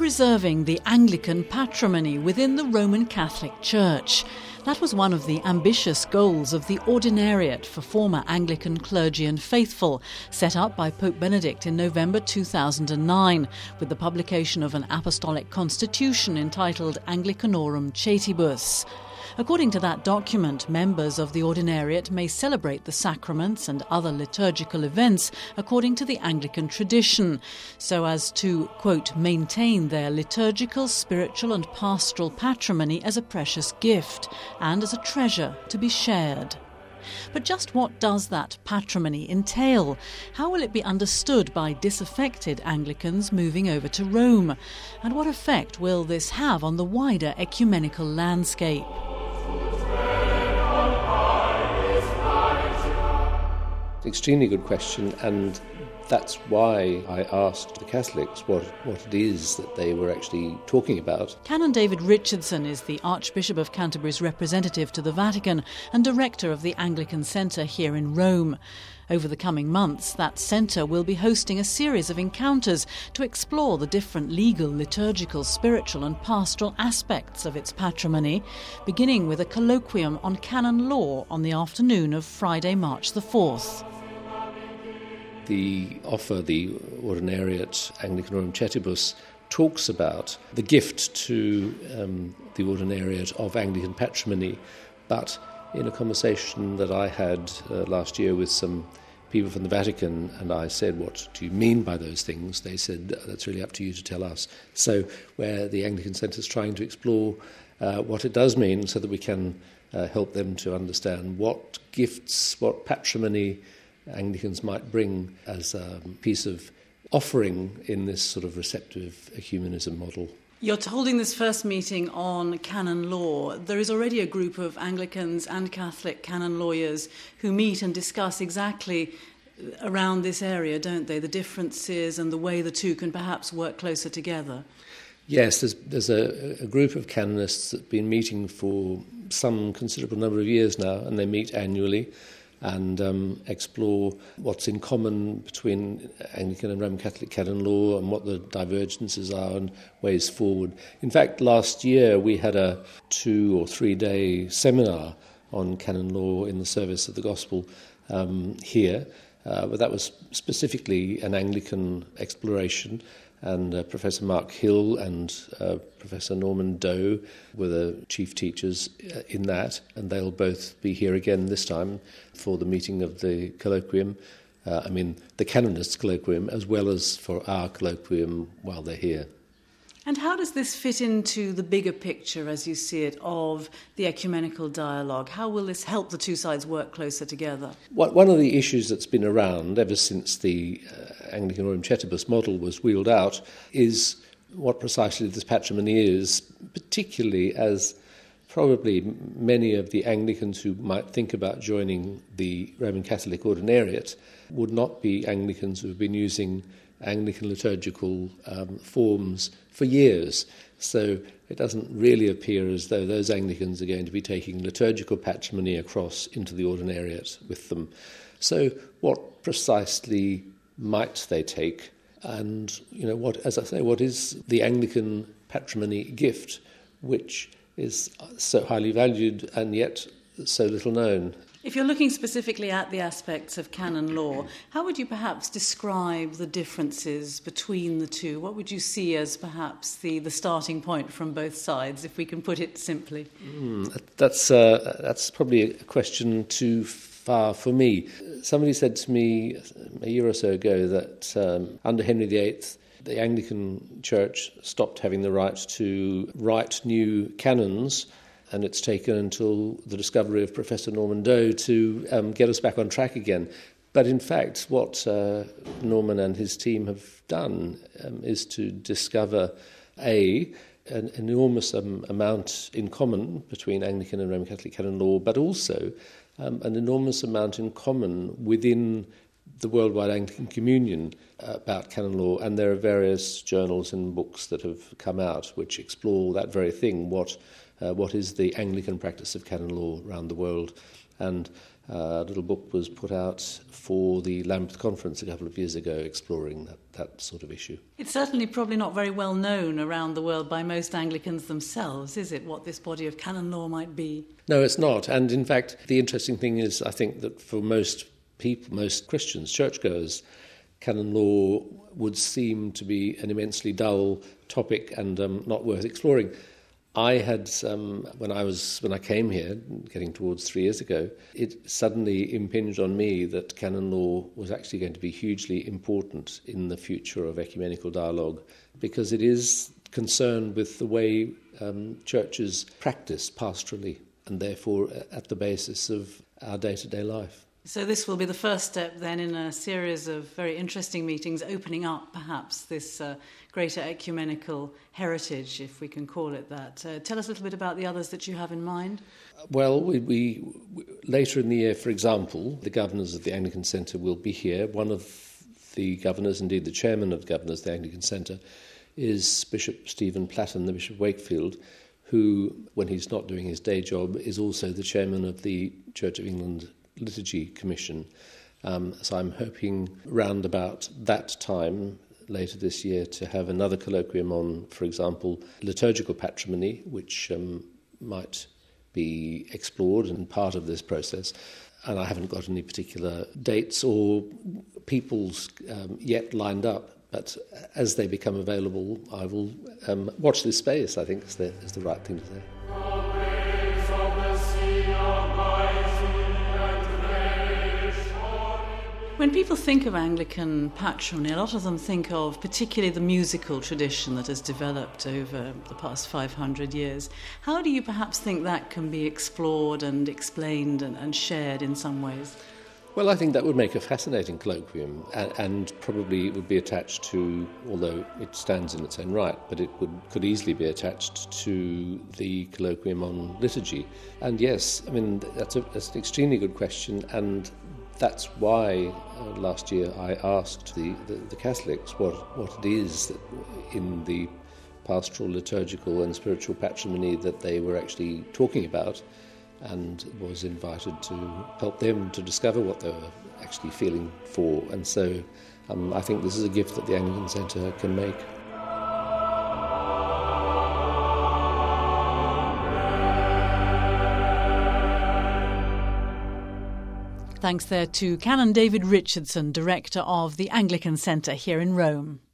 preserving the Anglican patrimony within the Roman Catholic Church. That was one of the ambitious goals of the Ordinariate for former Anglican clergy and faithful, set up by Pope Benedict in November 2009, with the publication of an apostolic constitution entitled Anglicanorum Cetibus. According to that document, members of the Ordinariate may celebrate the sacraments and other liturgical events according to the Anglican tradition, so as to, quote, maintain their liturgical, spiritual and pastoral patrimony as a precious gift and as a treasure to be shared. But just what does that patrimony entail? How will it be understood by disaffected Anglicans moving over to Rome? And what effect will this have on the wider ecumenical landscape? Extremely good question, and that's why I asked the Catholics what it is that they were actually talking about. Canon David Richardson is the Archbishop of Canterbury's representative to the Vatican and director of the Anglican Centre here in Rome. Over the coming months, that centre will be hosting a series of encounters to explore the different legal, liturgical, spiritual and pastoral aspects of its patrimony, beginning with a colloquium on canon law on the afternoon of Friday, March the 4th. The Ordinariate Anglicanorum Cetibus talks about the gift to the Ordinariate of Anglican patrimony, but in a conversation that I had last year with some people from the Vatican, and I said, what do you mean by those things? They said, that's really up to you to tell us. So where the Anglican Centre is trying to explore what it does mean so that we can help them to understand what gifts, what patrimony Anglicans might bring as a piece of offering in this sort of receptive ecumenism model. You're holding this first meeting on canon law. There is already a group of Anglicans and Catholic canon lawyers who meet and discuss exactly around this area, don't they? The differences and the way the two can perhaps work closer together. Yes, there's a group of canonists that have been meeting for some considerable number of years now, and they meet annually and explore what's in common between Anglican and Roman Catholic canon law and what the divergences are and ways forward. In fact, last year we had a 2 or 3 day seminar on canon law in the service of the gospel here, but that was specifically an Anglican exploration. And Professor Mark Hill and Professor Norman Doe were the chief teachers in that, and they'll both be here again this time for the meeting of the colloquium, the canonists' colloquium, as well as for our colloquium while they're here. And how does this fit into the bigger picture, as you see it, of the ecumenical dialogue? How will this help the two sides work closer together? One of the issues that's been around ever since the Anglicanorum Cetibus model was wheeled out is what precisely this patrimony is, particularly as probably many of the Anglicans who might think about joining the Roman Catholic Ordinariate would not be Anglicans who have been using Anglican liturgical forms for years. So it doesn't really appear as though those Anglicans are going to be taking liturgical patrimony across into the Ordinariate with them. So what precisely might they take? And, what is the Anglican patrimony gift, which is so highly valued and yet so little known? If you're looking specifically at the aspects of canon law, how would you perhaps describe the differences between the two? What would you see as perhaps the starting point from both sides, if we can put it simply? That's probably a question too far for me. Somebody said to me a year or so ago that under Henry VIII, the Anglican Church stopped having the right to write new canons, and it's taken until the discovery of Professor Norman Doe to get us back on track again. But in fact, what Norman and his team have done is to discover, an enormous amount in common between Anglican and Roman Catholic canon law, but also an enormous amount in common within the Worldwide Anglican Communion about canon law. And there are various journals and books that have come out which explore that very thing, what is the Anglican practice of canon law around the world. And A little book was put out for the Lambeth Conference a couple of years ago exploring that sort of issue. It's certainly probably not very well known around the world by most Anglicans themselves, is it, what this body of canon law might be? No, it's not. And in fact, the interesting thing is, I think that for most people, most Christians, churchgoers, canon law would seem to be an immensely dull topic and not worth exploring. I had, when I came here, getting towards 3 years ago, it suddenly impinged on me that canon law was actually going to be hugely important in the future of ecumenical dialogue, because it is concerned with the way churches practice pastorally, and therefore at the basis of our day-to-day life. So this will be the first step then in a series of very interesting meetings, opening up perhaps this greater ecumenical heritage, if we can call it that. Tell us a little bit about the others that you have in mind. Well, we later in the year, for example, the governors of the Anglican Centre will be here. One of the governors, indeed the chairman of the governors of the Anglican Centre, is Bishop Stephen Platten, the Bishop of Wakefield, who, when he's not doing his day job, is also the chairman of the Church of England Liturgy Commission. So I'm hoping round about that time later this year to have another colloquium on, for example, liturgical patrimony, which might be explored and part of this process. And I haven't got any particular dates or peoples yet lined up, but as they become available, I will watch this space, I think is the right thing to say. When people think of Anglican patrimony, a lot of them think of particularly the musical tradition that has developed over the past 500 years. How do you perhaps think that can be explored and explained and shared in some ways? Well, I think that would make a fascinating colloquium, and probably it would be attached to, although it stands in its own right, but it could easily be attached to the colloquium on liturgy. And yes, I mean, that's an extremely good question, and that's why last year I asked the Catholics what it is that in the pastoral, liturgical and spiritual patrimony that they were actually talking about, and was invited to help them to discover what they were actually feeling for. And so I think this is a gift that the Anglican Centre can make. Thanks there to Canon David Richardson, Director of the Anglican Centre here in Rome.